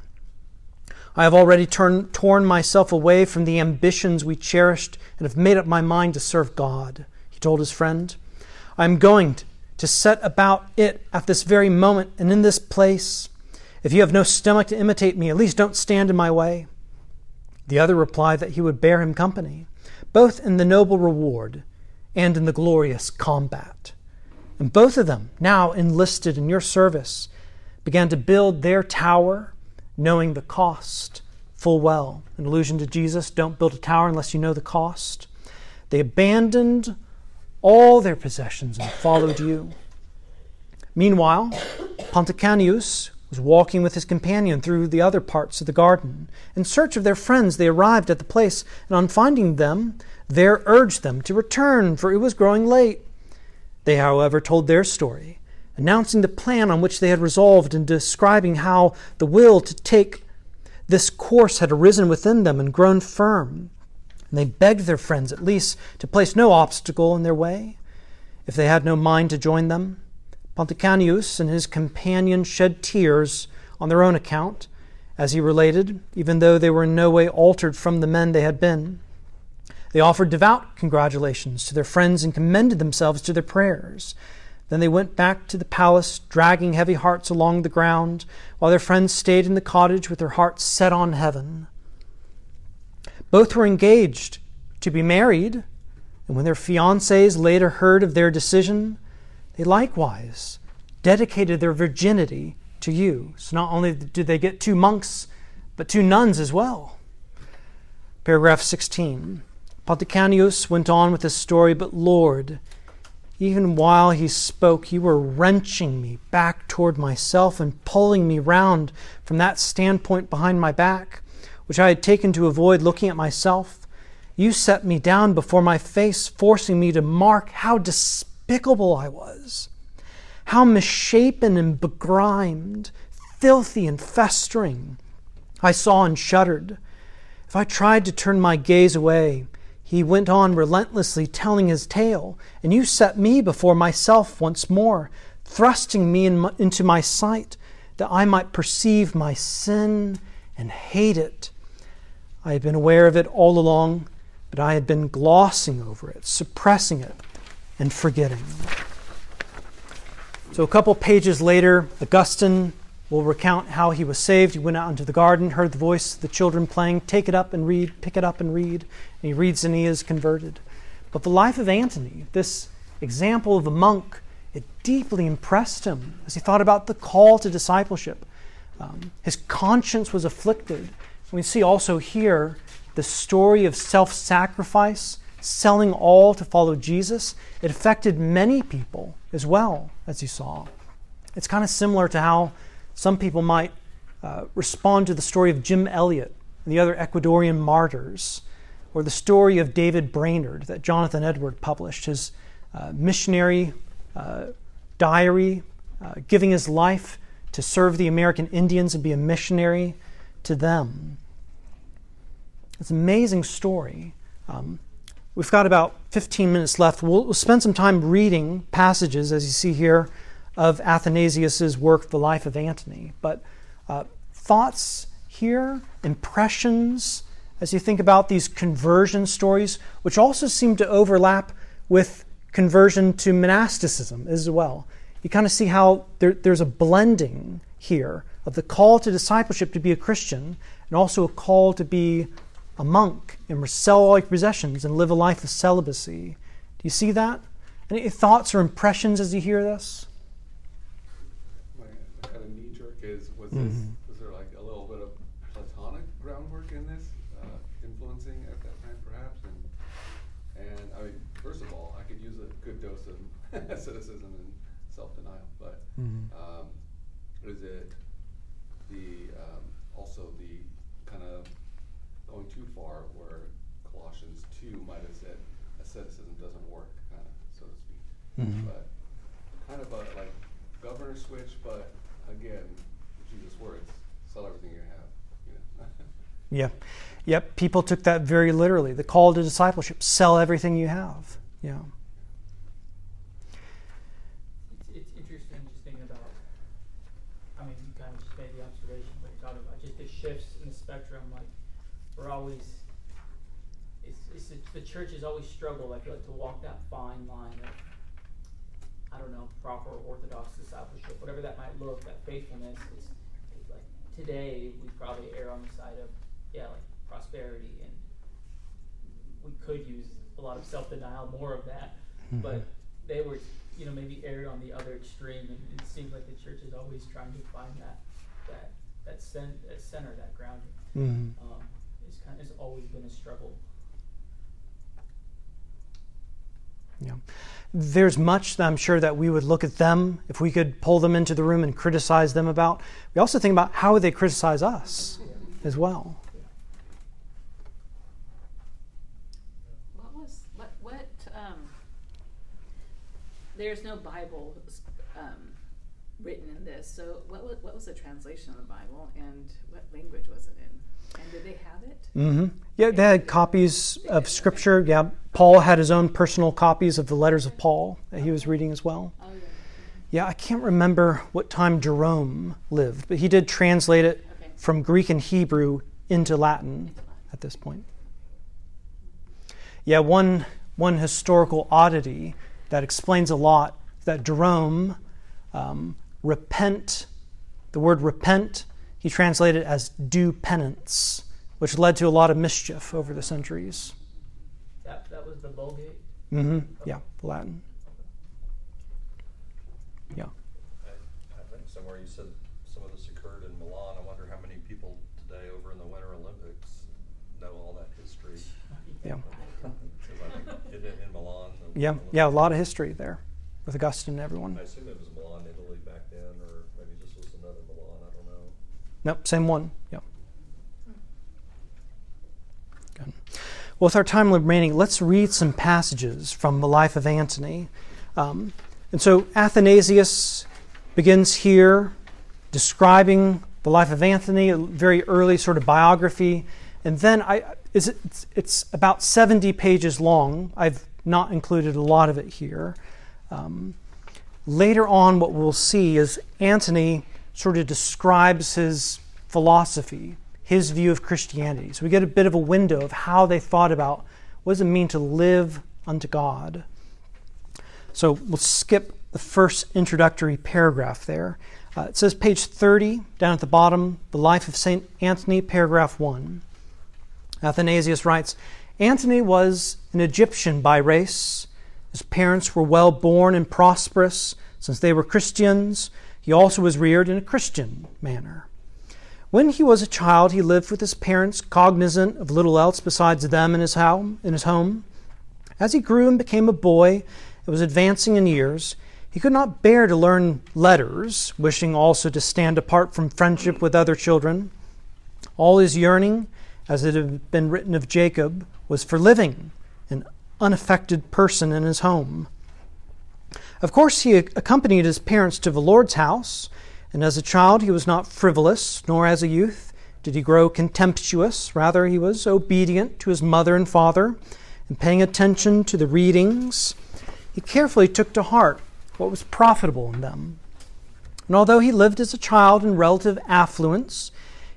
"I have already turn, torn myself away from the ambitions we cherished and have made up my mind to serve God," he told his friend. "I am going to set about it at this very moment and in this place. If you have no stomach to imitate me, at least don't stand in my way." The other replied that he would bear him company, both in the noble reward and in the glorious combat. And both of them, now enlisted in your service, began to build their tower, knowing the cost full well. An allusion to Jesus, don't build a tower unless you know the cost. They abandoned all their possessions and followed you. Meanwhile, Ponticanius was walking with his companion through the other parts of the garden. In search of their friends, they arrived at the place, and on finding them, there urged them to return, for it was growing late. They, however, told their story, announcing the plan on which they had resolved and describing how the will to take this course had arisen within them and grown firm. And they begged their friends at least to place no obstacle in their way. If they had no mind to join them, Ponticanius and his companion shed tears on their own account, as he related, even though they were in no way altered from the men they had been. They offered devout congratulations to their friends and commended themselves to their prayers. Then they went back to the palace, dragging heavy hearts along the ground, while their friends stayed in the cottage with their hearts set on heaven. Both were engaged to be married, and when their fiancés later heard of their decision, they likewise dedicated their virginity to you. So not only did they get two monks, but two nuns as well. Paragraph sixteen. Ponticanius went on with his story, "But Lord, even while he spoke, you were wrenching me back toward myself and pulling me round from that standpoint behind my back, which I had taken to avoid looking at myself. You set me down before my face, forcing me to mark how despicable I was, how misshapen and begrimed, filthy and festering. I saw and shuddered. If I tried to turn my gaze away, he went on relentlessly telling his tale, and you set me before myself once more, thrusting me in my, into my sight, that I might perceive my sin and hate it. I had been aware of it all along, but I had been glossing over it, suppressing it, and forgetting." So a couple pages later, Augustine will recount how he was saved. He went out into the garden, heard the voice of the children playing, "Take it up and read, pick it up and read." And he reads and he is converted. But the life of Antony, this example of a monk, it deeply impressed him as he thought about the call to discipleship. Um, his conscience was afflicted. We see also here the story of self-sacrifice, selling all to follow Jesus. It affected many people as well, as he saw. It's kind of similar to how some people might uh, respond to the story of Jim Elliot and the other Ecuadorian martyrs, or the story of David Brainerd that Jonathan Edward published, his uh, missionary uh, diary, uh, giving his life to serve the American Indians and be a missionary to them. It's an amazing story. Um, we've got about fifteen minutes left. We'll, we'll spend some time reading passages, as you see here, of Athanasius' work, The Life of Antony. But uh, thoughts here, impressions, as you think about these conversion stories, which also seem to overlap with conversion to monasticism as well. You kind of see how there, there's a blending here of the call to discipleship to be a Christian and also a call to be a monk and sell all your possessions and live a life of celibacy. Do you see that? Any thoughts or impressions as you hear this? My kind of knee jerk is, was Mm-hmm. this, was there like a little bit of Platonic groundwork in this, uh, influencing at that time perhaps? And, and I mean, first of all, I could use a good dose of asceticism and self-denial, but Mm-hmm. um, is it the, um, also the kind of going too far where Colossians two might have said asceticism doesn't work, kind of, so to speak. Mhm. But kind of a like governor switch, but again, Jesus' words, sell everything you have, you know. Yeah. Yep. People took that very literally. The call to discipleship, sell everything you have. Yeah. It's, it's interesting just thinking about, I mean, you kind of just made the observation, but you're talking about just the shifts in the spectrum. Like, we're always, it's, it's, it's the church has always struggled, I feel like, to walk that fine line of, I don't know, proper orthodox discipleship, whatever that might look, that faithfulness. It's, it's like today we probably err on the side of, yeah, like prosperity, and we could use a lot of self-denial, more of that, Mhm. but they were, you know, maybe erred on the other extreme, and it seems like the church is always trying to find that that that, cen- that center, that grounding. Mhm. Um, it's kind of, it's always been a struggle. Yeah. There's much that I'm sure that we would look at them, if we could pull them into the room and criticize them about. We also think about how would they criticize us as well. What was what what um there's no Bible um written in this, so what was what was the translation of the Bible, and what language was it in, and did they have it? Mm-hmm. Yeah, they had copies of Scripture. Yeah, Paul had his own personal copies of the letters of Paul that he was reading as well. Oh yeah. Yeah, I can't remember what time Jerome lived, but he did translate it Okay. from Greek and Hebrew into Latin at this point. Yeah, one one historical oddity that explains a lot, that Jerome, um, repent, the word repent, he translated as do penance, which led to a lot of mischief over the centuries. That that was the Vulgate. Mm-hmm. Yeah, Latin. Yeah. I, I think somewhere you said some of this occurred in Milan. I wonder how many people today over in the Winter Olympics know all that history. Yeah. Because I think, isn't it in Milan? the Yeah, Olympics? yeah, a lot of history there with Augustine and everyone. I assume it was Milan, Italy back then, or maybe this was another Milan, I don't know. Nope, same one. Yeah. Good. Well, with our time remaining, let's read some passages from the life of Antony. Um, and so Athanasius begins here describing the life of Antony, a very early sort of biography. And then I, is it, it's, it's about seventy pages long. I've not included a lot of it here. Um, later on, what we'll see is Antony sort of describes his philosophy, his view of Christianity. So we get a bit of a window of how they thought about what does it mean to live unto God. So we'll skip the first introductory paragraph there. Uh, it says page thirty, down at the bottom, the life of Saint Antony, paragraph one. Athanasius writes, Antony was an Egyptian by race. His parents were well born and prosperous. Since they were Christians, he also was reared in a Christian manner. When he was a child, he lived with his parents, cognizant of little else besides them in his home. In his home. As he grew and became a boy and was advancing in years, he could not bear to learn letters, wishing also to stand apart from friendship with other children. All his yearning, as it had been written of Jacob, was for living, an unaffected person in his home. Of course, he accompanied his parents to the Lord's house, and as a child he was not frivolous, nor as a youth did he grow contemptuous. Rather, he was obedient to his mother and father, and paying attention to the readings, he carefully took to heart what was profitable in them. And although he lived as a child in relative affluence,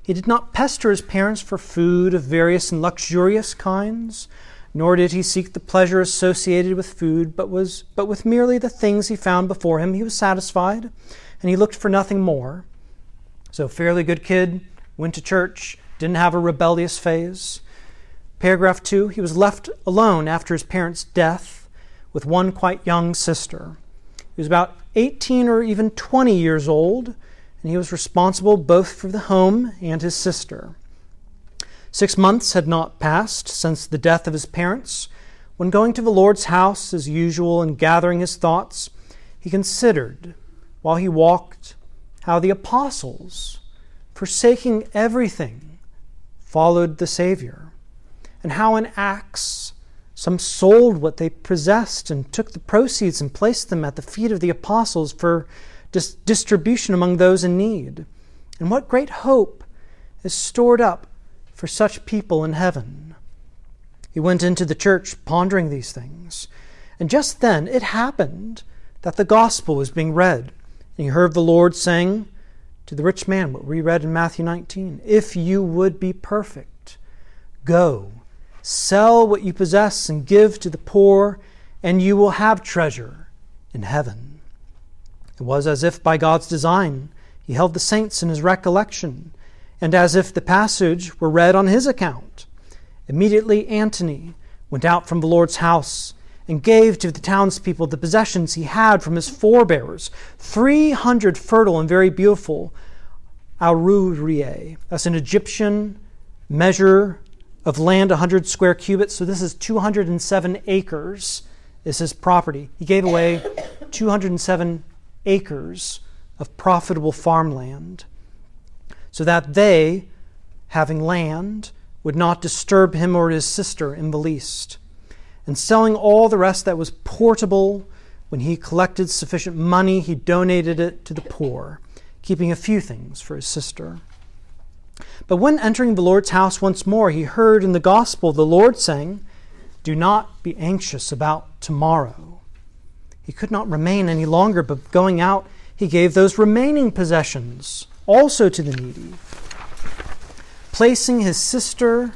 He did not pester his parents for food of various and luxurious kinds, nor did he seek the pleasure associated with food, but was but with merely the things he found before him he was satisfied, and he looked for nothing more. So, fairly good kid, went to church, didn't have a rebellious phase. Paragraph two, he was left alone after his parents' death with one quite young sister. He was about eighteen or even twenty years old, and he was responsible both for the home and his sister. Six months had not passed since the death of his parents, when going to the Lord's house as usual and gathering his thoughts, he considered, while he walked, how the apostles, forsaking everything, followed the Savior, and how in Acts some sold what they possessed and took the proceeds and placed them at the feet of the apostles for dis- distribution among those in need. And what great hope is stored up for such people in heaven. He went into the church pondering these things, and just then it happened that the gospel was being read, and he heard the Lord saying to the rich man, what we read in Matthew nineteen, "If you would be perfect, go, sell what you possess and give to the poor, and you will have treasure in heaven." It was as if by God's design he held the saints in his recollection, and as if the passage were read on his account. Immediately Antony went out from the Lord's house and gave to the townspeople the possessions he had from his forebears, three hundred fertile and very beautiful aururiae. That's an Egyptian measure of land, one hundred square cubits. So this is two hundred seven acres is his property. He gave away two hundred seven acres of profitable farmland, so that they, having land, would not disturb him or his sister in the least. And selling all the rest that was portable, when he collected sufficient money, he donated it to the poor, keeping a few things for his sister. But when entering the Lord's house once more, he heard in the gospel the Lord saying, "Do not be anxious about tomorrow." He could not remain any longer, but going out, he gave those remaining possessions also to the needy, placing his sister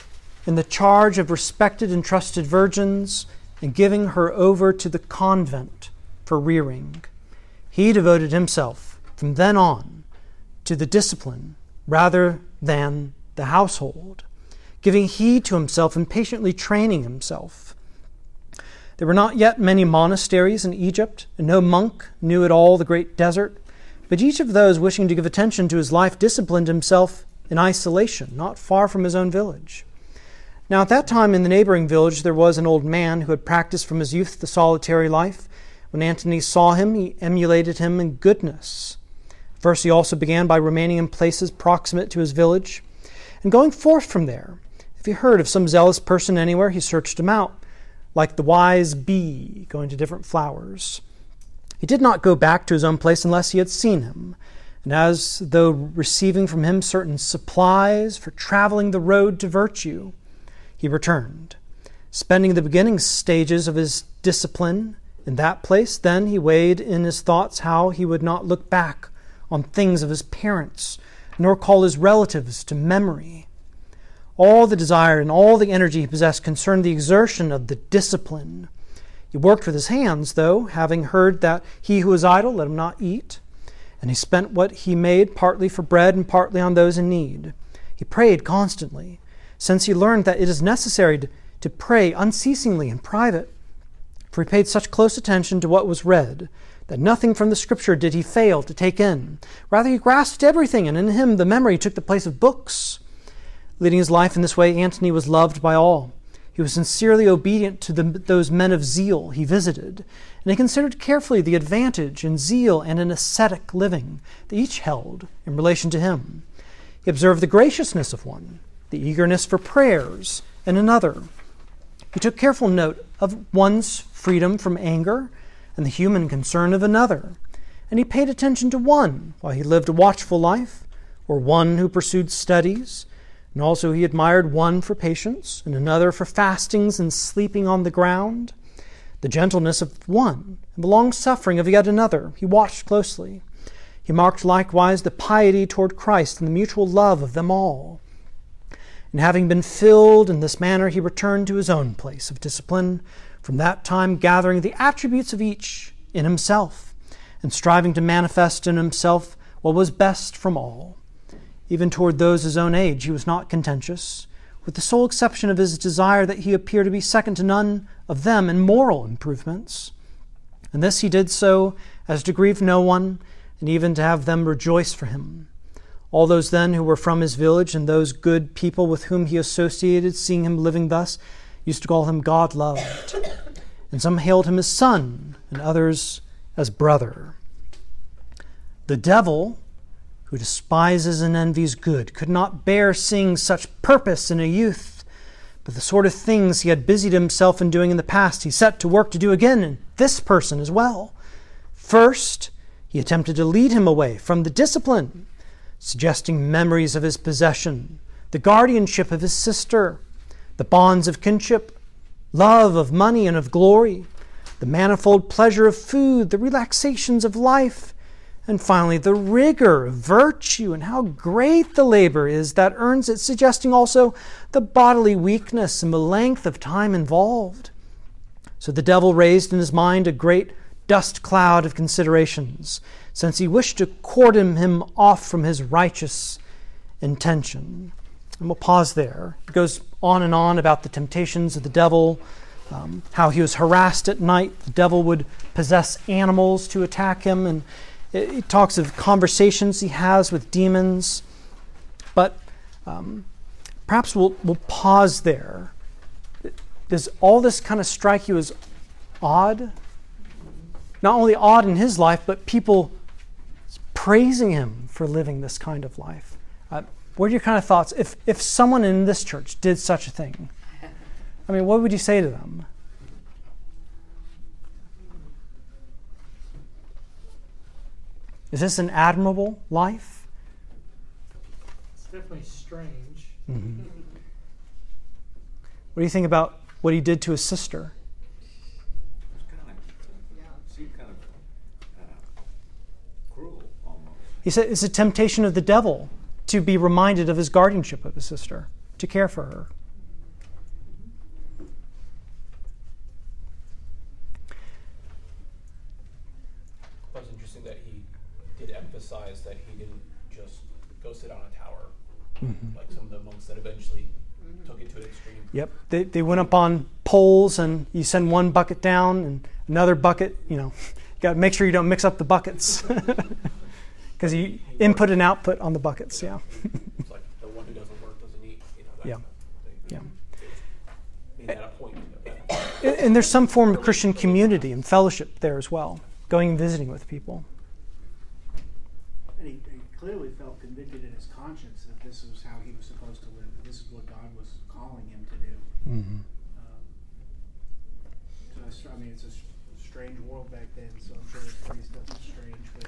in the charge of respected and trusted virgins and giving her over to the convent for rearing. He devoted himself from then on to the discipline rather than the household, giving heed to himself and patiently training himself. There were not yet many monasteries in Egypt, and no monk knew at all the great desert, but each of those wishing to give attention to his life disciplined himself in isolation, not far from his own village. Now at that time in the neighboring village there was an old man who had practiced from his youth the solitary life. When Antony saw him, he emulated him in goodness. First he also began by remaining in places proximate to his village, and going forth from there, if he heard of some zealous person anywhere, he searched him out, like the wise bee going to different flowers. He did not go back to his own place unless he had seen him, and as though receiving from him certain supplies for traveling the road to virtue, he returned, spending the beginning stages of his discipline in that place. Then he weighed in his thoughts how he would not look back on things of his parents, nor call his relatives to memory. All the desire and all the energy he possessed concerned the exertion of the discipline. He worked with his hands, though, having heard that he who is idle, let him not eat. And he spent what he made partly for bread and partly on those in need. He prayed constantly, since he learned that it is necessary to, to pray unceasingly in private. For he paid such close attention to what was read, that nothing from the Scripture did he fail to take in. Rather, he grasped everything, and in him the memory took the place of books. Leading his life in this way, Antony was loved by all. He was sincerely obedient to the, those men of zeal he visited, and he considered carefully the advantage in zeal and in ascetic living that each held in relation to him. He observed the graciousness of one, the eagerness for prayers in another. He took careful note of one's freedom from anger and the human concern of another, and he paid attention to one while he lived a watchful life, or one who pursued studies, and also he admired one for patience, and another for fastings and sleeping on the ground. The gentleness of one, and the long-suffering of yet another, he watched closely. He He marked likewise the piety toward Christ and the mutual love of them all. And having been filled in this manner, he returned to his own place of discipline, from that time gathering the attributes of each in himself, and striving to manifest in himself what was best from all. Even toward those his own age he was not contentious, with the sole exception of his desire that he appear to be second to none of them in moral improvements. And this he did so as to grieve no one, and even to have them rejoice for him. All those then who were from his village and those good people with whom he associated, seeing him living thus, used to call him God-loved. And some hailed him as son, and others as brother. The devil, who despises and envies good, could not bear seeing such purpose in a youth. But the sort of things he had busied himself in doing in the past, he set to work to do again in this person as well. First, he attempted to lead him away from the discipline, suggesting memories of his possession, the guardianship of his sister, the bonds of kinship, love of money and of glory, the manifold pleasure of food, the relaxations of life, and finally the rigor of virtue, and how great the labor is that earns it, suggesting also the bodily weakness and the length of time involved. So the devil raised in his mind a great dust cloud of considerations, since he wished to cordon him off from his righteous intention. And we'll pause there. It goes on and on about the temptations of the devil, um, how he was harassed at night. The devil would possess animals to attack him, and it, it talks of conversations he has with demons. But um, perhaps we'll, we'll pause there. Does all this kind of strike you as odd? Not only odd in his life, but people praising him for living this kind of life. Uh, what are your kind of thoughts? If if someone in this church did such a thing, I mean, what would you say to them? Is this an admirable life? It's definitely strange. Mm-hmm. What do you think about what he did to his sister? He said it's a temptation of the devil to be reminded of his guardianship of his sister, to care for her. That was interesting that he did emphasize that he didn't just go sit on a tower, mm-hmm. like some of the monks that eventually mm-hmm. took it to an extreme. Yep, they they went up on poles, and you send one bucket down and another bucket. You know, you got to make sure you don't mix up the buckets. Because you input and output on the buckets, yeah. It's like the one who doesn't work doesn't eat, you know, that yeah. Kind of thing. Yeah. Made that a point. And, and there's some form of Christian community and fellowship there as well, going and visiting with people. And he, he clearly felt convicted in his conscience that this was how he was supposed to live, that this is what God was calling him to do. Mm-hmm. Um, so it's, I mean, it's a strange world back then, so I'm sure this priest doesn't strange, but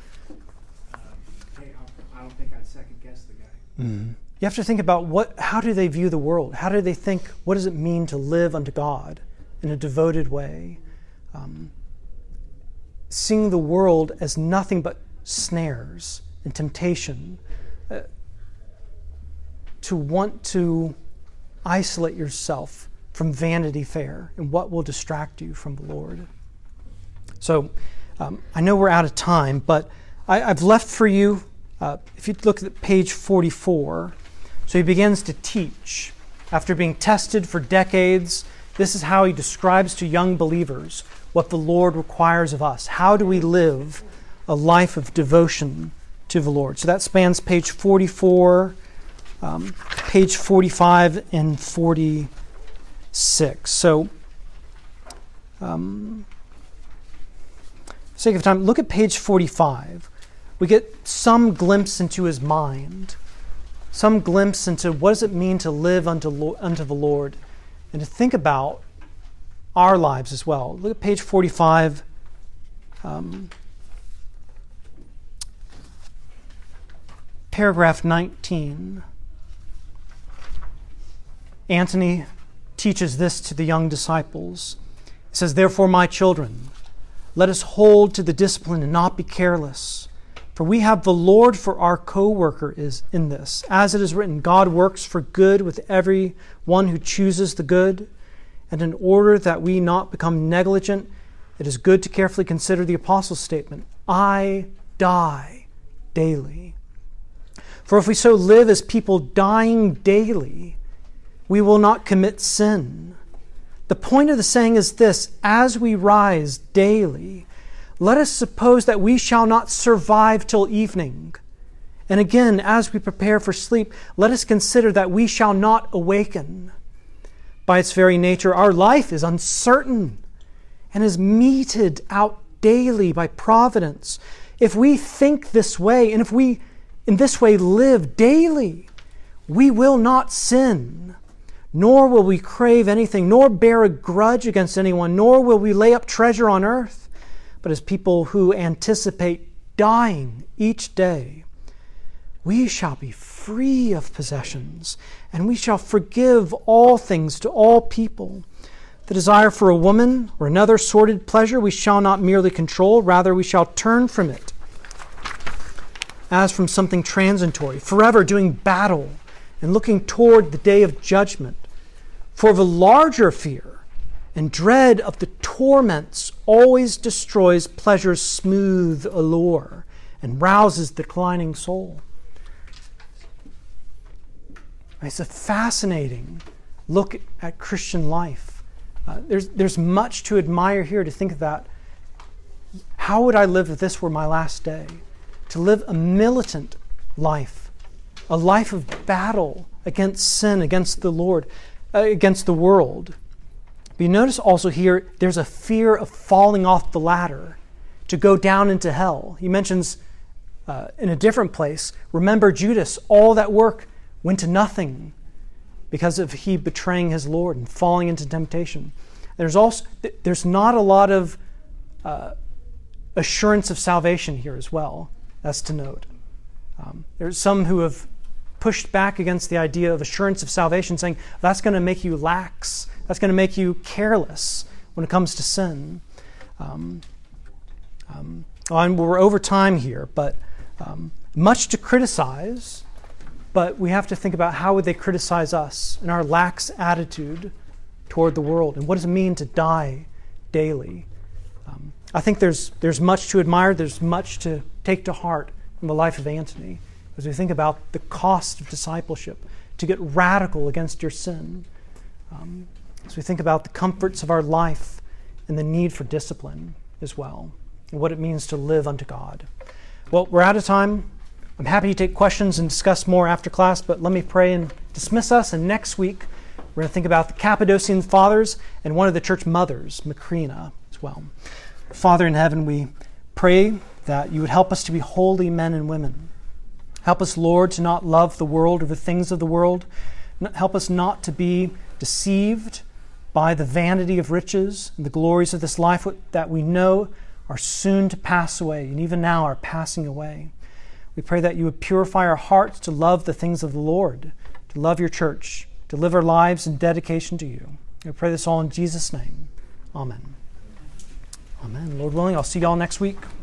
Hey, I don't think I'd second guess the guy. Mm-hmm. You have to think about what. How do they view the world? How do they think? What does it mean to live unto God in a devoted way? Um, seeing the world as nothing but snares and temptation. Uh, to want to isolate yourself from Vanity Fair and what will distract you from the Lord. So, um, I know we're out of time, but I, I've left for you, uh, if you look at page forty-four, so he begins to teach. After being tested for decades, this is how he describes to young believers what the Lord requires of us. How do we live a life of devotion to the Lord? So that spans page forty-four, um, page forty-five, and forty-six. So, um, for the sake of time, look at page forty-five. We get some glimpse into his mind, some glimpse into what does it mean to live unto, unto the Lord, and to think about our lives as well. Look at page forty-five. Um, paragraph nineteen. Antony teaches this to the young disciples. He says, "Therefore, my children, let us hold to the discipline and not be careless, For we have the Lord for our co-worker is in this. As it is written, God works for good with every one who chooses the good. And in order that we not become negligent, it is good to carefully consider the apostles' statement, I die daily. For if we so live as people dying daily, we will not commit sin. The point of the saying is this, as we rise daily, let us suppose that we shall not survive till evening. And again, as we prepare for sleep, let us consider that we shall not awaken. By its very nature, our life is uncertain and is meted out daily by providence. If we think this way, and if we in this way live daily, we will not sin, nor will we crave anything, nor bear a grudge against anyone, nor will we lay up treasure on earth, but as people who anticipate dying each day, we shall be free of possessions, and we shall forgive all things to all people. The desire for a woman or another sordid pleasure we shall not merely control, rather we shall turn from it as from something transitory, forever doing battle and looking toward the day of judgment. For the larger fear and dread of the torments always destroys pleasure's smooth allure and rouses the declining soul. It's a fascinating look at Christian life. Uh, there's, there's much to admire here, to think of that. How would I live if this were my last day? To live a militant life, a life of battle against sin, against the Lord, uh, against the world. But you notice also here, there's a fear of falling off the ladder, to go down into hell. He mentions uh, in a different place, remember Judas, all that work went to nothing because of he betraying his Lord and falling into temptation. There's also there's not a lot of uh, assurance of salvation here as well. That's to note. Um, there's some who have pushed back against the idea of assurance of salvation, saying that's going to make you lax, that's going to make you careless when it comes to sin. Um, um, and we're over time here, but um, much to criticize. But we have to think about how would they criticize us and our lax attitude toward the world, and what does it mean to die daily? Um, I think there's there's much to admire. There's much to take to heart in the life of Antony as we think about the cost of discipleship, to get radical against your sin. Um, as we think about the comforts of our life and the need for discipline as well, and what it means to live unto God. Well, we're out of time. I'm happy to take questions and discuss more after class, but let me pray and dismiss us. And next week, we're going to think about the Cappadocian Fathers and one of the church mothers, Macrina, as well. Father in heaven, we pray that you would help us to be holy men and women. Help us, Lord, to not love the world or the things of the world. Help us not to be deceived by the vanity of riches and the glories of this life that we know are soon to pass away, and even now are passing away. We pray that you would purify our hearts to love the things of the Lord, to love your church, to live our lives in dedication to you. We pray this all in Jesus' name. Amen. Amen. Lord willing, I'll see you all next week.